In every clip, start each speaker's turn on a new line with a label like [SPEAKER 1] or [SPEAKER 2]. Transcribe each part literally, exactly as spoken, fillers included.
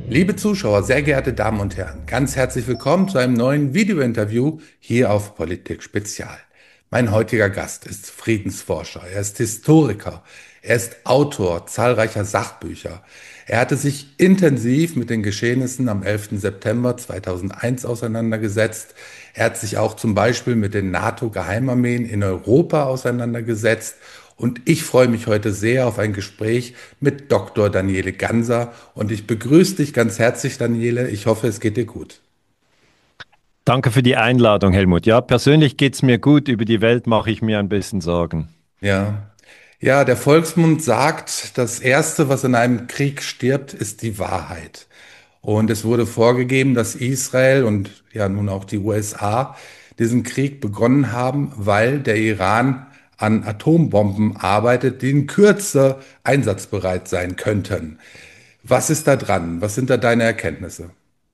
[SPEAKER 1] Liebe Zuschauer, sehr geehrte Damen und Herren, ganz herzlich willkommen zu einem neuen Videointerview hier auf Politik Spezial. Mein heutiger Gast ist Friedensforscher, er ist Historiker, er ist Autor zahlreicher Sachbücher. Er hatte sich intensiv mit den Geschehnissen am elften September zweitausendeins auseinandergesetzt. Er hat sich auch zum Beispiel mit den NATO-Geheimarmeen in Europa auseinandergesetzt. Und ich freue mich heute sehr auf ein Gespräch mit Doktor Daniele Ganser. Und ich begrüße dich ganz herzlich, Daniele. Ich hoffe, es geht dir gut.
[SPEAKER 2] Danke für die Einladung, Helmut. Ja, persönlich geht es mir gut. Über die Welt mache ich mir ein bisschen Sorgen.
[SPEAKER 1] Ja. Ja, der Volksmund sagt, das Erste, was in einem Krieg stirbt, ist die Wahrheit. Und es wurde vorgegeben, dass Israel und ja nun auch die U S A diesen Krieg begonnen haben, weil der Iran an Atombomben arbeitet, die in Kürze einsatzbereit sein könnten. Was ist da dran? Was sind da deine Erkenntnisse?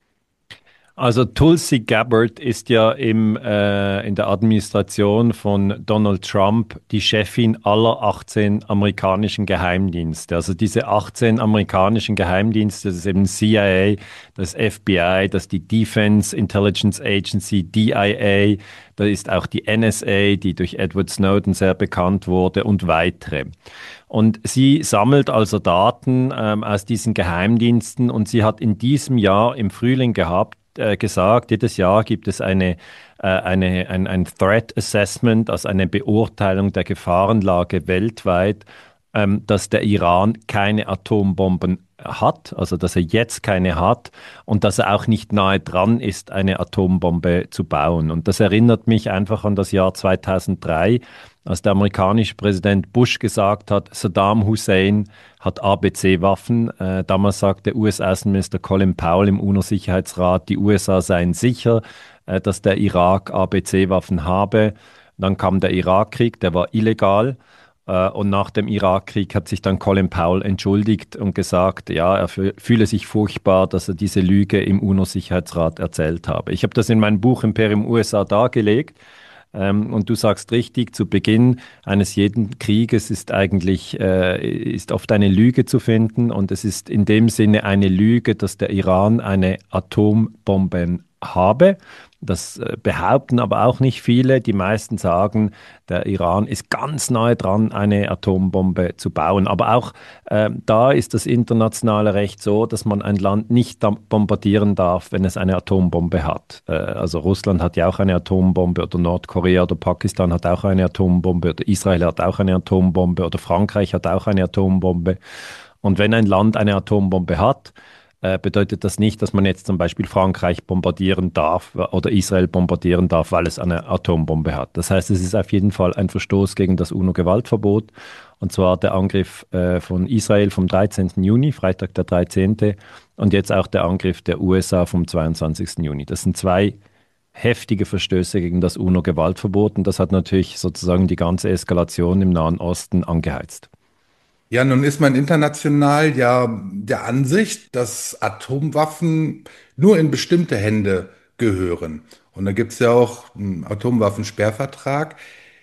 [SPEAKER 2] Also Tulsi Gabbard ist ja im, äh, in der Administration von Donald Trump die Chefin aller achtzehn amerikanischen Geheimdienste. Also diese achtzehn amerikanischen Geheimdienste, das ist eben C I A, das F B I, das ist die Defense Intelligence Agency, D I A, da ist auch die N S A, die durch Edward Snowden sehr bekannt wurde und weitere. Und sie sammelt also Daten ähm, aus diesen Geheimdiensten und sie hat in diesem Jahr im Frühling gehabt, äh, gesagt, jedes Jahr gibt es eine, äh, eine, ein, ein Threat Assessment, also eine Beurteilung der Gefahrenlage weltweit, ähm, dass der Iran keine Atombomben hat, also dass er jetzt keine hat und dass er auch nicht nahe dran ist, eine Atombombe zu bauen. Und das erinnert mich einfach an das Jahr zweitausenddrei, als der amerikanische Präsident Bush gesagt hat, Saddam Hussein hat A B C-Waffen. Äh, damals sagte U S-Außenminister Colin Powell im UNO-Sicherheitsrat, die U S A seien sicher, äh, dass der Irak A B C-Waffen habe. Dann kam der Irakkrieg, der war illegal. Äh, Und nach dem Irakkrieg hat sich dann Colin Powell entschuldigt und gesagt, ja, er fü- fühle sich furchtbar, dass er diese Lüge im UNO-Sicherheitsrat erzählt habe. Ich habe das in meinem Buch Imperium U S A dargelegt. Ähm, und du sagst richtig, zu Beginn eines jeden Krieges ist eigentlich äh, ist oft eine Lüge zu finden. Und es ist in dem Sinne eine Lüge, dass der Iran eine Atombombe habe. Das äh, behaupten aber auch nicht viele. Die meisten sagen, der Iran ist ganz nahe dran, eine Atombombe zu bauen. Aber auch äh, da ist das internationale Recht so, dass man ein Land nicht da- bombardieren darf, wenn es eine Atombombe hat. Äh, also Russland hat ja auch eine Atombombe oder Nordkorea oder Pakistan hat auch eine Atombombe oder Israel hat auch eine Atombombe oder Frankreich hat auch eine Atombombe. Und wenn ein Land eine Atombombe hat, äh, bedeutet das nicht, dass man jetzt zum Beispiel Frankreich bombardieren darf oder Israel bombardieren darf, weil es eine Atombombe hat. Das heißt, es ist auf jeden Fall ein Verstoß gegen das UNO-Gewaltverbot. Und zwar der Angriff äh, von Israel vom dreizehnten Juni, Freitag der dreizehnte. Und jetzt auch der Angriff der U S A vom zweiundzwanzigsten Juni. Das sind zwei heftige Verstöße gegen das UNO-Gewaltverbot. Und das hat natürlich sozusagen die ganze Eskalation im Nahen Osten angeheizt.
[SPEAKER 1] Ja, nun ist man international ja der Ansicht, dass Atomwaffen nur in bestimmte Hände gehören. Und da gibt es ja auch einen Atomwaffensperrvertrag.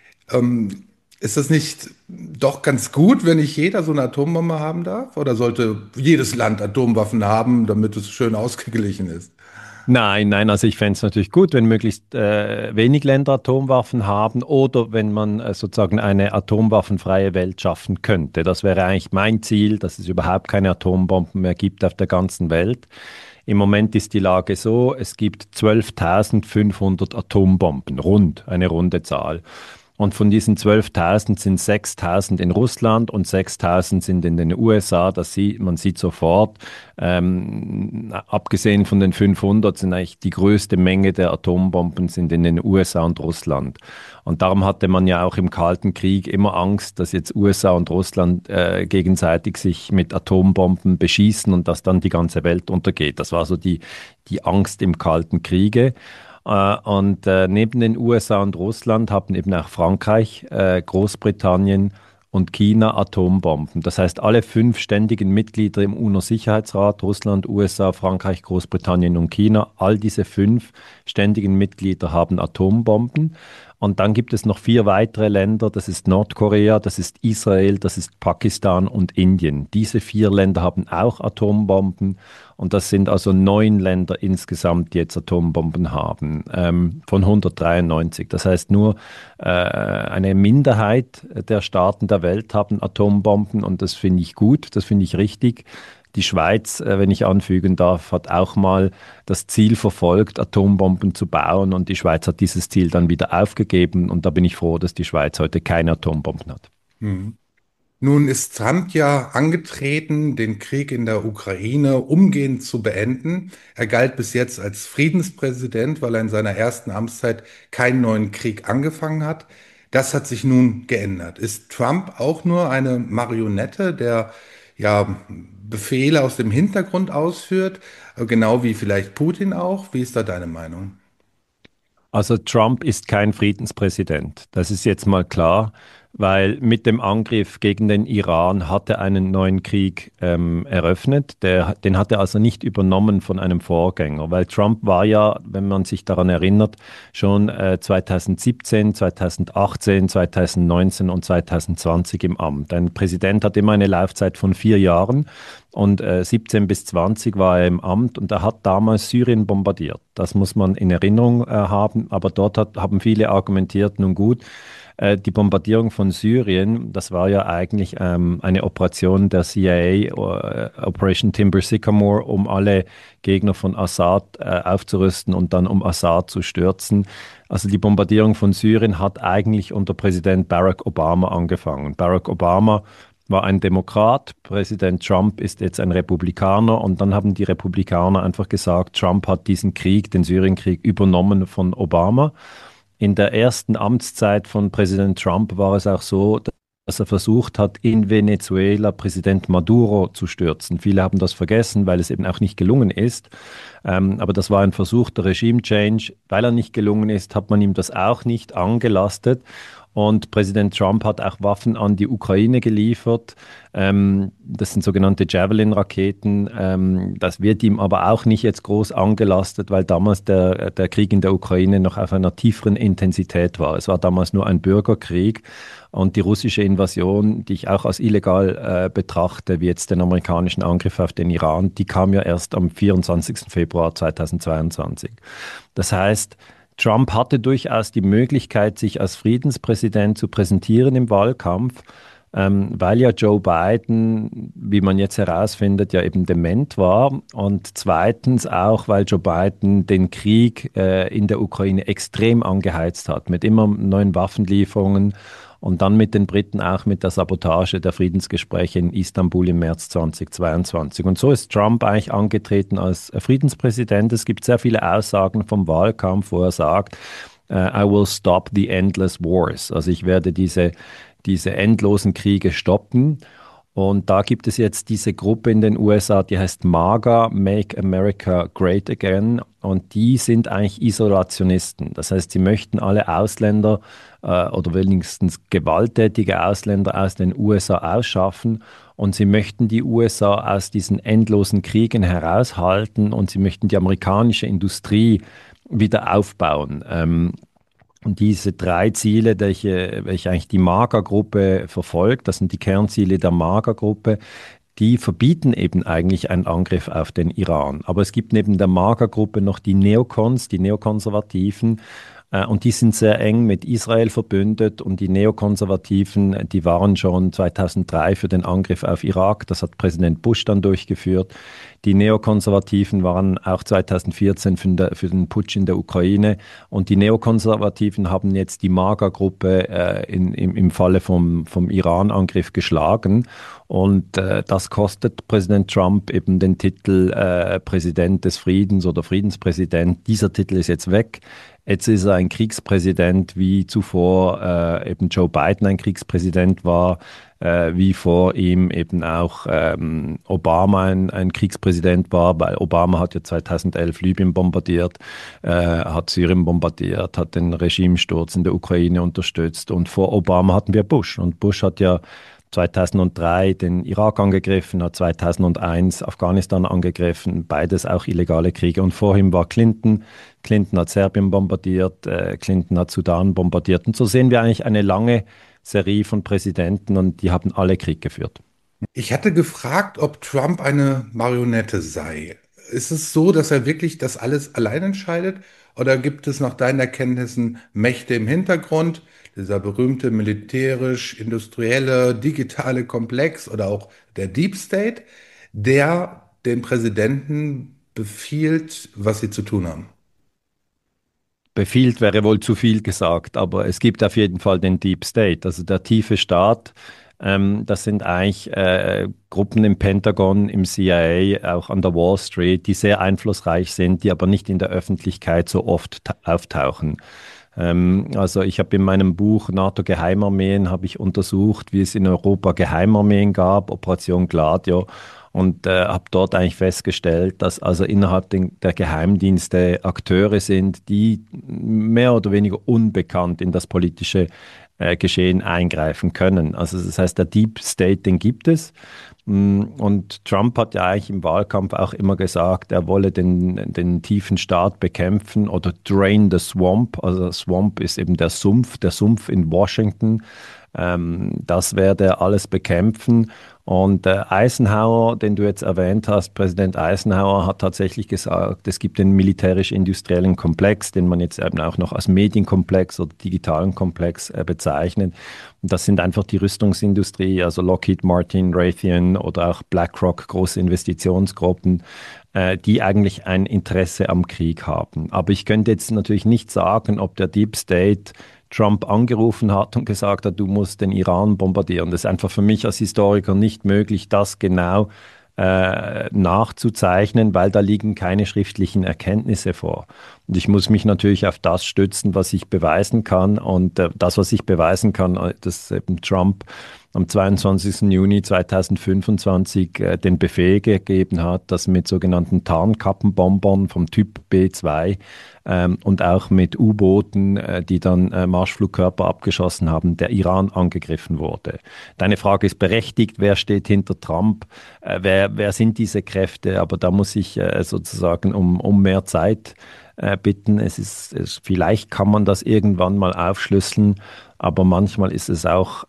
[SPEAKER 1] Ähm, Ist das nicht doch ganz gut, wenn nicht jeder so eine Atombombe haben darf? Oder sollte jedes Land Atomwaffen haben, damit es schön ausgeglichen ist?
[SPEAKER 2] Nein, nein, also ich fände es natürlich gut, wenn möglichst äh, wenig Länder Atomwaffen haben oder wenn man äh, sozusagen eine atomwaffenfreie Welt schaffen könnte. Das wäre eigentlich mein Ziel, dass es überhaupt keine Atombomben mehr gibt auf der ganzen Welt. Im Moment ist die Lage so, es gibt zwölftausendfünfhundert Atombomben, rund, eine runde Zahl. Und von diesen zwölftausend sind sechstausend in Russland und sechstausend sind in den U S A. Das sieht, man sieht sofort, ähm, abgesehen von den fünfhundert sind eigentlich die größte Menge der Atombomben sind in den U S A und Russland. Und darum hatte man ja auch im Kalten Krieg immer Angst, dass jetzt U S A und Russland äh, gegenseitig sich mit Atombomben beschießen und dass dann die ganze Welt untergeht. Das war so die, die Angst im Kalten Kriege. Äh, Und äh, neben den U S A und Russland haben eben auch Frankreich, äh, Großbritannien und China Atombomben. Das heißt, alle fünf ständigen Mitglieder im UNO-Sicherheitsrat, Russland, U S A, Frankreich, Großbritannien und China, all diese fünf ständigen Mitglieder haben Atombomben. Und dann gibt es noch vier weitere Länder, das ist Nordkorea, das ist Israel, das ist Pakistan und Indien. Diese vier Länder haben auch Atombomben und das sind also neun Länder insgesamt, die jetzt Atombomben haben, ähm, von hundertdreiundneunzig. Das heißt, nur äh, eine Minderheit der Staaten der Welt haben Atombomben und das finde ich gut, das finde ich richtig. Die Schweiz, äh, wenn ich anfügen darf, hat auch mal das Ziel verfolgt, Atombomben zu bauen und die Schweiz hat dieses Ziel dann wieder aufgegeben und da bin ich froh, dass die Schweiz heute keine Atombomben hat.
[SPEAKER 1] Hm. Nun ist Trump ja angetreten, den Krieg in der Ukraine umgehend zu beenden. Er galt bis jetzt als Friedenspräsident, weil er in seiner ersten Amtszeit keinen neuen Krieg angefangen hat. Das hat sich nun geändert. Ist Trump auch nur eine Marionette, der ja Befehle aus dem Hintergrund ausführt, genau wie vielleicht Putin auch? Wie ist da deine Meinung?
[SPEAKER 2] Also Trump ist kein Friedenspräsident. Das ist jetzt mal klar, weil mit dem Angriff gegen den Iran hat er einen neuen Krieg ähm, eröffnet. Der, den hat er also nicht übernommen von einem Vorgänger, weil Trump war ja, wenn man sich daran erinnert, schon äh, zweitausendsiebzehn, zweitausendachtzehn, zweitausendneunzehn und zweitausendzwanzig im Amt. Ein Präsident hat immer eine Laufzeit von vier Jahren. Und äh, siebzehn bis zwanzig war er im Amt und er hat damals Syrien bombardiert. Das muss man in Erinnerung äh, haben. Aber dort hat, haben viele argumentiert, nun gut, äh, die Bombardierung von Syrien, das war ja eigentlich ähm, eine Operation der C I A, äh, Operation Timber Sycamore, um alle Gegner von Assad äh, aufzurüsten und dann um Assad zu stürzen. Also die Bombardierung von Syrien hat eigentlich unter Präsident Barack Obama angefangen. Barack Obama war ein Demokrat, Präsident Trump ist jetzt ein Republikaner und dann haben die Republikaner einfach gesagt, Trump hat diesen Krieg, den Syrienkrieg, übernommen von Obama. In der ersten Amtszeit von Präsident Trump war es auch so, dass er versucht hat, in Venezuela Präsident Maduro zu stürzen. Viele haben das vergessen, weil es eben auch nicht gelungen ist. Ähm, aber das war ein versuchter Regime-Change. Weil er nicht gelungen ist, hat man ihm das auch nicht angelastet. Und Präsident Trump hat auch Waffen an die Ukraine geliefert. Ähm, das sind sogenannte Javelin-Raketen. Ähm, das wird ihm aber auch nicht jetzt groß angelastet, weil damals der, der Krieg in der Ukraine noch auf einer tieferen Intensität war. Es war damals nur ein Bürgerkrieg. Und die russische Invasion, die ich auch als illegal äh, betrachte, wie jetzt den amerikanischen Angriff auf den Iran, die kam ja erst am vierundzwanzigsten Februar zweitausendzweiundzwanzig. Das heißt, Trump hatte durchaus die Möglichkeit, sich als Friedenspräsident zu präsentieren im Wahlkampf, ähm, weil ja Joe Biden, wie man jetzt herausfindet, ja eben dement war. Und zweitens auch, weil Joe Biden den Krieg äh, in der Ukraine extrem angeheizt hat, mit immer neuen Waffenlieferungen und dann mit den Briten auch mit der Sabotage der Friedensgespräche in Istanbul im März zweitausendzweiundzwanzig. Und so ist Trump eigentlich angetreten als Friedenspräsident. Es gibt sehr viele Aussagen vom Wahlkampf, wo er sagt, uh, I will stop the endless wars. Also ich werde diese, diese endlosen Kriege stoppen. Und da gibt es jetzt diese Gruppe in den U S A, die heißt MAGA, Make America Great Again. Und die sind eigentlich Isolationisten. Das heißt, sie möchten alle Ausländer äh, oder wenigstens gewalttätige Ausländer aus den U S A ausschaffen. Und sie möchten die U S A aus diesen endlosen Kriegen heraushalten und sie möchten die amerikanische Industrie wieder aufbauen. Ähm, Und diese drei Ziele, welche, welche eigentlich die MAGA-Gruppe verfolgt, das sind die Kernziele der MAGA-Gruppe, die verbieten eben eigentlich einen Angriff auf den Iran. Aber es gibt neben der MAGA-Gruppe noch die Neokons, die Neokonservativen, äh, und die sind sehr eng mit Israel verbündet und die Neokonservativen, die waren schon zweitausenddrei für den Angriff auf Irak, das hat Präsident Bush dann durchgeführt. Die Neokonservativen waren auch zweitausendvierzehn für den, für den Putsch in der Ukraine und die Neokonservativen haben jetzt die MAGA-Gruppe äh, in, im, im Falle vom, vom Iran-Angriff geschlagen und äh, das kostet Präsident Trump eben den Titel äh, Präsident des Friedens oder Friedenspräsident. Dieser Titel ist jetzt weg. Jetzt ist er ein Kriegspräsident, wie zuvor äh, eben Joe Biden ein Kriegspräsident war, äh, wie vor ihm eben auch ähm, Obama ein, ein Kriegspräsident war, weil Obama hat ja zweitausendelf Libyen bombardiert, äh, hat Syrien bombardiert, hat den Regimesturz in der Ukraine unterstützt und vor Obama hatten wir Bush und Bush hat ja zweitausenddrei den Irak angegriffen, hat zweitausendeins Afghanistan angegriffen, beides auch illegale Kriege. Und vor ihm war Clinton. Clinton hat Serbien bombardiert, äh, Clinton hat Sudan bombardiert. Und so sehen wir eigentlich eine lange Serie von Präsidenten und die haben alle Krieg geführt.
[SPEAKER 1] Ich hatte gefragt, ob Trump eine Marionette sei. Ist es so, dass er wirklich das alles allein entscheidet? Oder gibt es nach deinen Erkenntnissen Mächte im Hintergrund? Dieser berühmte militärisch-industrielle, digitale Komplex oder auch der Deep State, der den Präsidenten befiehlt, was sie zu tun haben.
[SPEAKER 2] Befiehlt wäre wohl zu viel gesagt, aber es gibt auf jeden Fall den Deep State, also der tiefe Staat. Ähm, das sind eigentlich äh, Gruppen im Pentagon, im C I A, auch an der Wall Street, die sehr einflussreich sind, die aber nicht in der Öffentlichkeit so oft ta- auftauchen. Ähm, also ich habe in meinem Buch NATO-Geheimarmeen habe ich untersucht, wie es in Europa Geheimarmeen gab, Operation Gladio, und äh, habe dort eigentlich festgestellt, dass also innerhalb den, der Geheimdienste Akteure sind, die mehr oder weniger unbekannt in das politische äh, Geschehen eingreifen können. Also das heißt, der Deep State, den gibt es. Mm, Und Trump hat ja eigentlich im Wahlkampf auch immer gesagt, er wolle den, den tiefen Staat bekämpfen oder drain the swamp. Also Swamp ist eben der Sumpf, der Sumpf in Washington. Ähm, das werde er alles bekämpfen. Und äh, Eisenhower, den du jetzt erwähnt hast, Präsident Eisenhower hat tatsächlich gesagt, es gibt den militärisch-industriellen Komplex, den man jetzt eben auch noch als Medienkomplex oder digitalen Komplex äh, bezeichnet. Und das sind einfach die Rüstungsindustrie, also Lockheed Martin, Raytheon oder auch BlackRock, große Investitionsgruppen, äh, die eigentlich ein Interesse am Krieg haben. Aber ich könnte jetzt natürlich nicht sagen, ob der Deep State Trump angerufen hat und gesagt hat, du musst den Iran bombardieren. Das ist einfach für mich als Historiker nicht möglich, das genau äh, nachzuzeichnen, weil da liegen keine schriftlichen Erkenntnisse vor. Und ich muss mich natürlich auf das stützen, was ich beweisen kann. Und äh, das, was ich beweisen kann, äh, dass eben Trump am zweiundzwanzigsten Juni zweitausendfünfundzwanzig äh, den Befehl gegeben hat, dass mit sogenannten Tarnkappenbombern vom Typ B zwei ähm, und auch mit U-Booten, äh, die dann äh, Marschflugkörper abgeschossen haben, der Iran angegriffen wurde. Deine Frage ist berechtigt, wer steht hinter Trump, äh, wer, wer sind diese Kräfte, aber da muss ich äh, sozusagen um, um mehr Zeit äh, bitten. Es ist, es, vielleicht kann man das irgendwann mal aufschlüsseln, aber manchmal ist es auch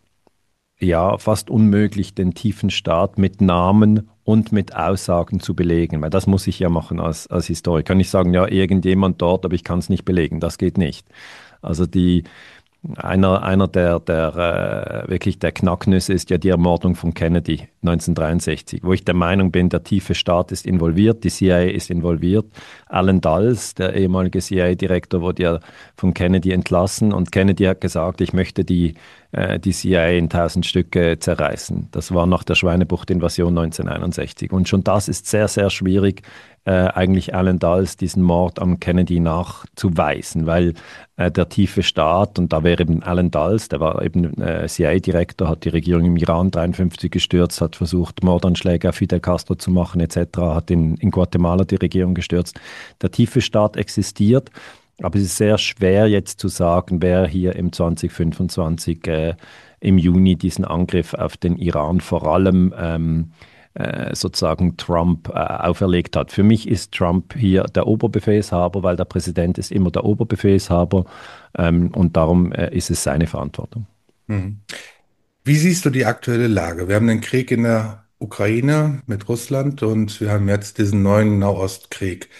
[SPEAKER 2] ja, fast unmöglich, den tiefen Staat mit Namen und mit Aussagen zu belegen, weil das muss ich ja machen als, als Historiker. Kann ich sagen, ja, irgendjemand dort, aber ich kann es nicht belegen. Das geht nicht. Also die, einer, einer der, der äh, wirklich der Knacknüsse ist ja die Ermordung von Kennedy neunzehnhundertdreiundsechzig, wo ich der Meinung bin, der tiefe Staat ist involviert, die C I A ist involviert. Alan Dulles, der ehemalige C I A-Direktor, wurde ja von Kennedy entlassen und Kennedy hat gesagt, ich möchte die, äh, die C I A in tausend Stücke zerreißen. Das war nach der Schweinebucht-Invasion neunzehnhunderteinundsechzig. Und schon das ist sehr, sehr schwierig, äh, eigentlich Alan Dulles diesen Mord am Kennedy nachzuweisen, weil äh, der tiefe Staat, und da wäre eben Alan Dulles, der war eben äh, C I A-Direktor, hat die Regierung im Iran dreiundfünfzig gestürzt, hat versucht, Mordanschläge auf Fidel Castro zu machen et cetera, hat in, in Guatemala die Regierung gestürzt. Der tiefe Staat existiert, aber es ist sehr schwer jetzt zu sagen, wer hier im zweitausendfünfundzwanzig äh, im Juni diesen Angriff auf den Iran vor allem ähm, äh, sozusagen Trump äh, auferlegt hat. Für mich ist Trump hier der Oberbefehlshaber, weil der Präsident ist immer der Oberbefehlshaber ähm, und darum äh, ist es seine Verantwortung.
[SPEAKER 1] Mhm. Wie siehst du die aktuelle Lage? Wir haben den Krieg in der Ukraine mit Russland und wir haben jetzt diesen neuen Nahostkrieg.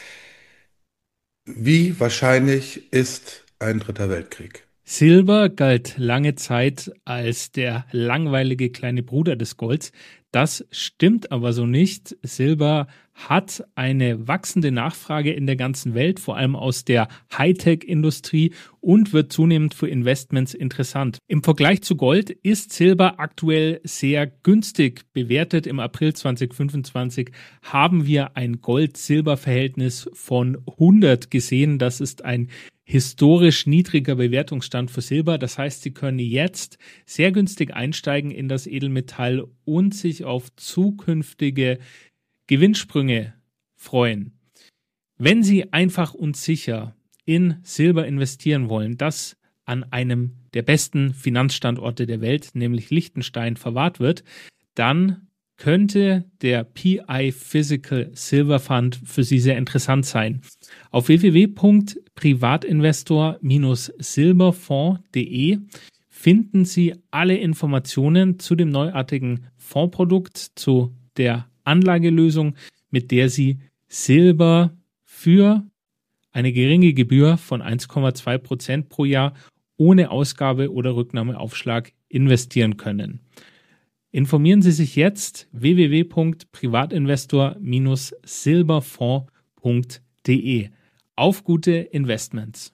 [SPEAKER 1] Wie wahrscheinlich ist ein dritter Weltkrieg?
[SPEAKER 3] Silber galt lange Zeit als der langweilige kleine Bruder des Golds. Das stimmt aber so nicht. Silber hat eine wachsende Nachfrage in der ganzen Welt, vor allem aus der Hightech-Industrie, und wird zunehmend für Investments interessant. Im Vergleich zu Gold ist Silber aktuell sehr günstig bewertet. Im April zweitausendfünfundzwanzig haben wir ein Gold-Silber-Verhältnis von hundert gesehen. Das ist ein historisch niedriger Bewertungsstand für Silber. Das heißt, Sie können jetzt sehr günstig einsteigen in das Edelmetall und sich auf zukünftige Gewinnsprünge freuen. Wenn Sie einfach und sicher in Silber investieren wollen, das an einem der besten Finanzstandorte der Welt, nämlich Liechtenstein, verwahrt wird, dann könnte der P I Physical Silver Fund für Sie sehr interessant sein. Auf w w w punkt privatinvestor Bindestrich silberfonds punkt de finden Sie alle Informationen zu dem neuartigen Fondsprodukt, zu der Anlagelösung, mit der Sie Silber für eine geringe Gebühr von eins Komma zwei Prozent pro Jahr ohne Ausgabe oder Rücknahmeaufschlag investieren können. Informieren Sie sich jetzt w w w punkt privatinvestor Bindestrich silberfonds punkt de. Auf gute Investments.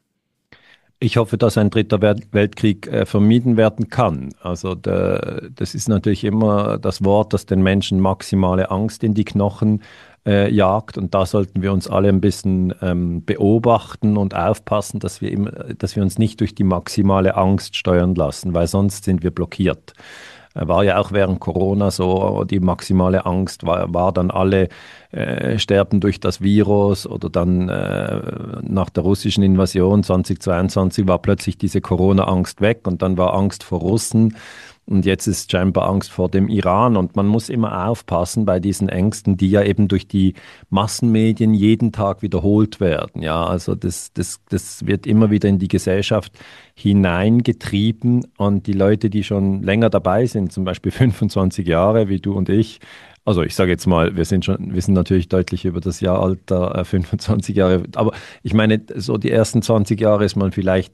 [SPEAKER 2] Ich hoffe, dass ein dritter Weltkrieg äh, vermieden werden kann. Also der, das ist natürlich immer das Wort, das den Menschen maximale Angst in die Knochen äh, jagt. Und da sollten wir uns alle ein bisschen ähm, beobachten und aufpassen, dass wir, immer, dass wir uns nicht durch die maximale Angst steuern lassen, weil sonst sind wir blockiert. War ja auch während Corona so, die maximale Angst war, war dann alle äh, sterben durch das Virus oder dann äh, nach der russischen Invasion zweitausendzweiundzwanzig war plötzlich diese Corona-Angst weg und dann war Angst vor Russen und jetzt ist scheinbar Angst vor dem Iran und man muss immer aufpassen bei diesen Ängsten, die ja eben durch die Massenmedien jeden Tag wiederholt werden. Ja, also das, das, das wird immer wieder in die Gesellschaft hineingetrieben und die Leute, die schon länger dabei sind, zum Beispiel fünfundzwanzig Jahre, wie du und ich, also ich sage jetzt mal, wir sind schon, wir sind natürlich deutlich über das Jahralter äh, fünfundzwanzig Jahre, aber ich meine, so die ersten zwanzig Jahre ist man vielleicht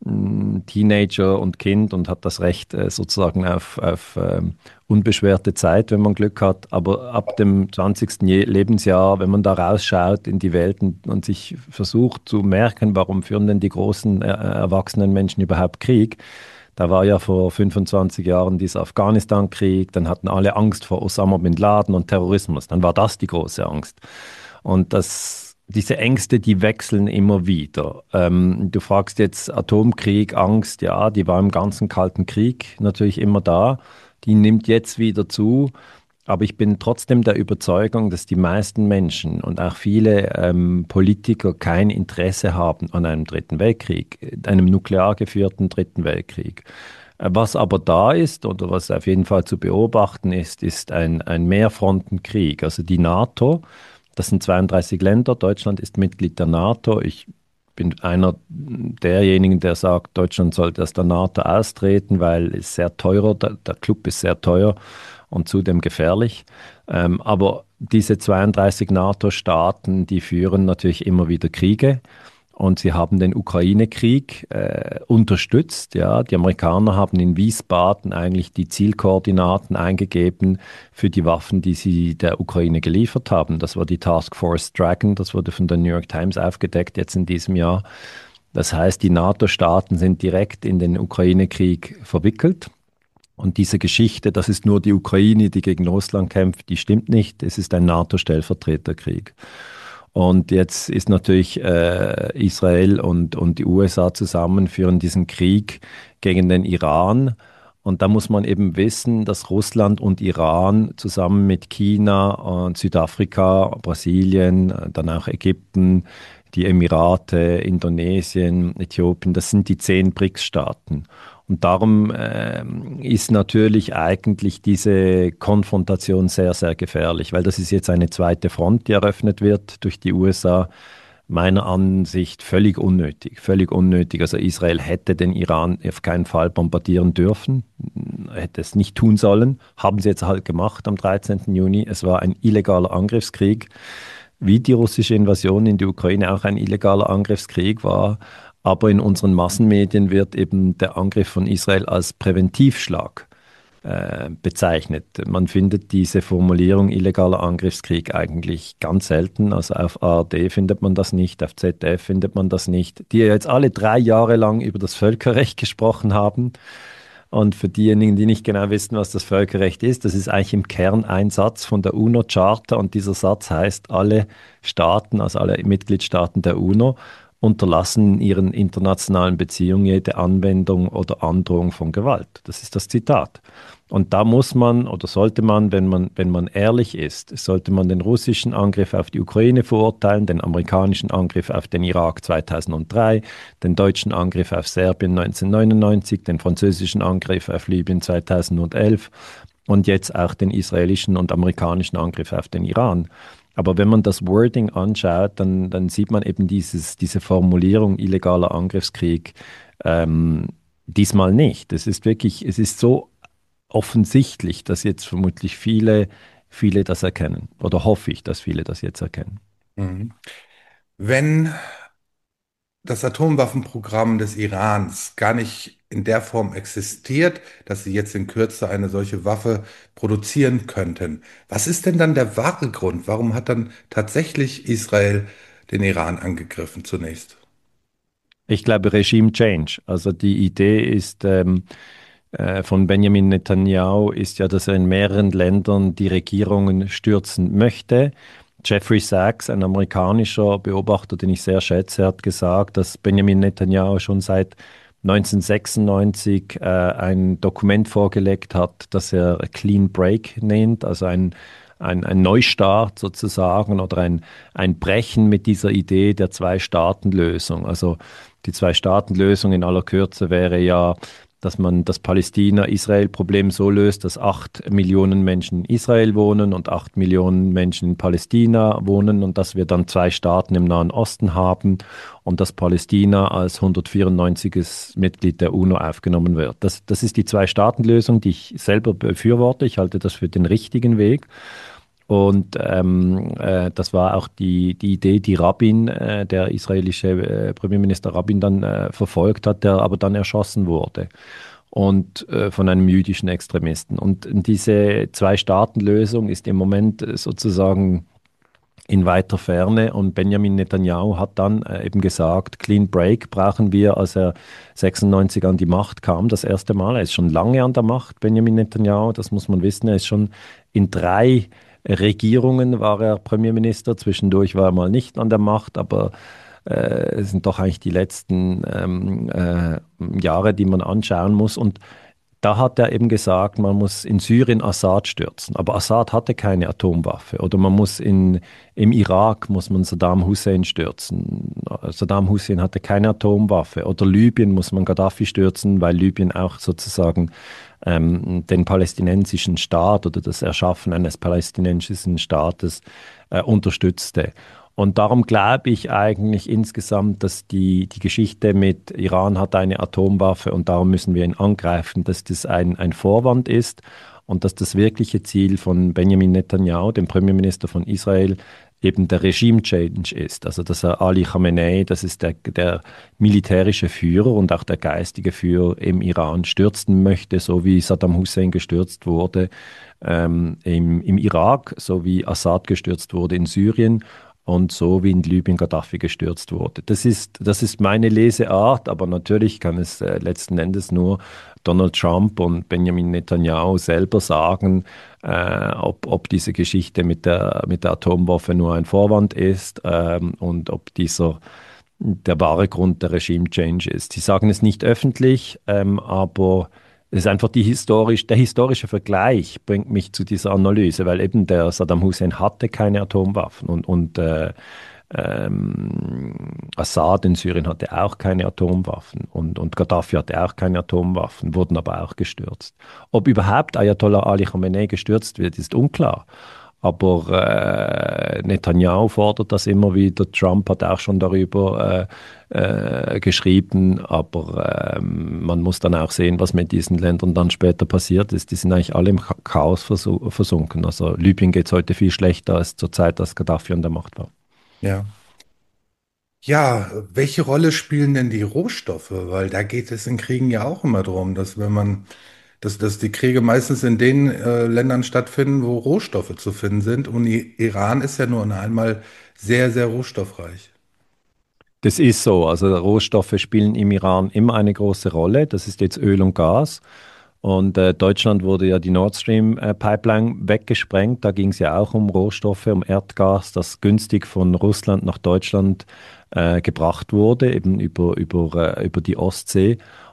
[SPEAKER 2] mh, Teenager und Kind und hat das Recht äh, sozusagen auf, auf ähm, unbeschwerte Zeit, wenn man Glück hat, aber ab dem zwanzigsten Lebensjahr, wenn man da rausschaut in die Welt und, und sich versucht zu merken, warum führen denn die großen äh, erwachsenen Menschen überhaupt Krieg, da war ja vor fünfundzwanzig Jahren dieser Afghanistan-Krieg, dann hatten alle Angst vor Osama bin Laden und Terrorismus, dann war das die große Angst. Und das, diese Ängste, die wechseln immer wieder. Ähm, du fragst jetzt Atomkrieg, Angst, ja, die war im ganzen Kalten Krieg natürlich immer da, die nimmt jetzt wieder zu. Aber ich bin trotzdem der Überzeugung, dass die meisten Menschen und auch viele ähm, Politiker kein Interesse haben an einem dritten Weltkrieg, einem nuklear geführten dritten Weltkrieg. Was aber da ist oder was auf jeden Fall zu beobachten ist, ist ein, ein Mehrfrontenkrieg. Also die NATO, das sind zweiunddreißig Länder, Deutschland ist Mitglied der NATO. Ich bin einer derjenigen, der sagt, Deutschland sollte aus der NATO austreten, weil es sehr teurer, der, der Club ist sehr teuer und zudem gefährlich. Ähm, aber diese zweiunddreißig NATO-Staaten, die führen natürlich immer wieder Kriege und sie haben den Ukraine-Krieg äh, unterstützt. Ja. Die Amerikaner haben in Wiesbaden eigentlich die Zielkoordinaten eingegeben für die Waffen, die sie der Ukraine geliefert haben. Das war die Task Force Dragon, das wurde von der New York Times aufgedeckt jetzt in diesem Jahr. Das heißt, die NATO-Staaten sind direkt in den Ukraine-Krieg verwickelt. Und diese Geschichte, das ist nur die Ukraine, die gegen Russland kämpft, die stimmt nicht. Es ist ein NATO-Stellvertreterkrieg. Und jetzt ist natürlich äh, Israel und, und die U S A zusammen führen diesen Krieg gegen den Iran. Und da muss man eben wissen, dass Russland und Iran zusammen mit China und Südafrika, Brasilien, dann auch Ägypten, die Emirate, Indonesien, Äthiopien, das sind die zehn B R I C S-Staaten. Und darum äh, ist natürlich eigentlich diese Konfrontation sehr, sehr gefährlich, weil das ist jetzt eine zweite Front, die eröffnet wird durch die U S A. Meiner Ansicht völlig unnötig, völlig unnötig. Also Israel hätte den Iran auf keinen Fall bombardieren dürfen, hätte es nicht tun sollen. Haben sie jetzt halt gemacht am dreizehnten Juni. Es war ein illegaler Angriffskrieg, wie die russische Invasion in die Ukraine auch ein illegaler Angriffskrieg war. Aber in unseren Massenmedien wird eben der Angriff von Israel als Präventivschlag äh, bezeichnet. Man findet diese Formulierung illegaler Angriffskrieg eigentlich ganz selten. Also auf A R D findet man das nicht, auf Z D F findet man das nicht, die jetzt alle drei Jahre lang über das Völkerrecht gesprochen haben. Und für diejenigen, die nicht genau wissen, was das Völkerrecht ist, das ist eigentlich im Kern ein Satz von der UNO-Charta und dieser Satz heißt, alle Staaten, also alle Mitgliedstaaten der UNO, unterlassen in ihren internationalen Beziehungen jede Anwendung oder Androhung von Gewalt. Das ist das Zitat. Und da muss man oder sollte man, wenn man, wenn man ehrlich ist, sollte man den russischen Angriff auf die Ukraine verurteilen, den amerikanischen Angriff auf den Irak zweitausenddrei, den deutschen Angriff auf Serbien neunzehnhundertneunundneunzig, den französischen Angriff auf Libyen zweitausendelf und jetzt auch den israelischen und amerikanischen Angriff auf den Iran. Aber wenn man das Wording anschaut, dann, dann sieht man eben dieses, diese Formulierung illegaler Angriffskrieg ähm, diesmal nicht. Es ist wirklich, es ist so offensichtlich, dass jetzt vermutlich viele, viele das erkennen. Oder hoffe ich, dass viele das jetzt erkennen.
[SPEAKER 1] Mhm. Wenn das Atomwaffenprogramm des Irans gar nicht in der Form existiert, dass sie jetzt in Kürze eine solche Waffe produzieren könnten, was ist denn dann der wahre Grund? Warum hat dann tatsächlich Israel den Iran angegriffen zunächst?
[SPEAKER 2] Ich glaube, Regime Change. Also die Idee ist ähm, äh, von Benjamin Netanyahu ist ja, dass er in mehreren Ländern die Regierungen stürzen möchte. Jeffrey Sachs, ein amerikanischer Beobachter, den ich sehr schätze, hat gesagt, dass Benjamin Netanyahu schon seit neunzehnhundertsechsundneunzig äh, ein Dokument vorgelegt hat, das er Clean Break nennt, also ein, ein, ein Neustart sozusagen oder ein, ein Brechen mit dieser Idee der Zwei-Staaten-Lösung. Also die Zwei-Staaten-Lösung in aller Kürze wäre ja, dass man das Palästina-Israel-Problem so löst, dass acht Millionen Menschen in Israel wohnen und acht Millionen Menschen in Palästina wohnen und dass wir dann zwei Staaten im Nahen Osten haben und dass Palästina als hundertvierundneunzigstes Mitglied der UNO aufgenommen wird. Das, das ist die Zwei-Staaten-Lösung, die ich selber befürworte. Ich halte das für den richtigen Weg. Und ähm, äh, das war auch die, die Idee, die Rabin, äh, der israelische äh, Premierminister Rabin dann äh, verfolgt hat, der aber dann erschossen wurde und äh, von einem jüdischen Extremisten. Und diese Zwei-Staaten-Lösung ist im Moment sozusagen in weiter Ferne und Benjamin Netanyahu hat dann äh, eben gesagt, Clean Break brauchen wir, als er sechsundneunzig an die Macht kam, das erste Mal. Er ist schon lange an der Macht, Benjamin Netanyahu, das muss man wissen. Er ist schon in drei Regierungen war er Premierminister, zwischendurch war er mal nicht an der Macht, aber äh, es sind doch eigentlich die letzten ähm, äh, Jahre, die man anschauen muss. Und da hat er eben gesagt, man muss in Syrien Assad stürzen. Aber Assad hatte keine Atomwaffe. Oder man muss in, im Irak muss man Saddam Hussein stürzen. Saddam Hussein hatte keine Atomwaffe. Oder Libyen muss man Gaddafi stürzen, weil Libyen auch sozusagen ähm, den palästinensischen Staat oder das Erschaffen eines palästinensischen Staates äh, unterstützte. Und darum glaube ich eigentlich insgesamt, dass die, die Geschichte mit Iran hat eine Atomwaffe und darum müssen wir ihn angreifen, dass das ein, ein Vorwand ist und dass das wirkliche Ziel von Benjamin Netanyahu, dem Premierminister von Israel, eben der Regime Change ist. Also dass er Ali Khamenei, das ist der, der militärische Führer und auch der geistige Führer im Iran stürzen möchte, so wie Saddam Hussein gestürzt wurde ähm, im, im Irak, so wie Assad gestürzt wurde in Syrien. Und so wie in Libyen Gaddafi gestürzt wurde. Das ist, das ist meine Leseart, aber natürlich kann es äh, letzten Endes nur Donald Trump und Benjamin Netanyahu selber sagen, äh, ob, ob diese Geschichte mit der, mit der Atomwaffe nur ein Vorwand ist ähm, und ob dieser der wahre Grund der Regime Change ist. Sie sagen es nicht öffentlich, ähm, aber es ist einfach die historisch, der historische Vergleich bringt mich zu dieser Analyse, weil eben der Saddam Hussein hatte keine Atomwaffen und, und äh, ähm, Assad in Syrien hatte auch keine Atomwaffen und, und Gaddafi hatte auch keine Atomwaffen, wurden aber auch gestürzt. Ob überhaupt Ayatollah Ali Khamenei gestürzt wird, ist unklar. Aber äh, Netanyahu fordert das immer wieder. Trump hat auch schon darüber äh, äh, geschrieben. Aber äh, man muss dann auch sehen, was mit diesen Ländern dann später passiert ist. Die sind eigentlich alle im Chaos versu- versunken. Also Libyen geht es heute viel schlechter als zur Zeit, als Gaddafi an der Macht war.
[SPEAKER 1] Ja. Ja, welche Rolle spielen denn die Rohstoffe? Weil da geht es in Kriegen ja auch immer darum, dass wenn man, dass, dass die Kriege meistens in den äh, Ländern stattfinden, wo Rohstoffe zu finden sind. Und I Iran ist ja nur einmal sehr, sehr rohstoffreich.
[SPEAKER 2] Das ist so. Also Rohstoffe spielen im Iran immer eine große Rolle. Das ist jetzt Öl und Gas. Und äh, Deutschland wurde ja die Nord Stream äh, Pipeline weggesprengt. Da ging es ja auch um Rohstoffe, um Erdgas, das günstig von Russland nach Deutschland äh, gebracht wurde, eben über, über, äh, über die Ostsee.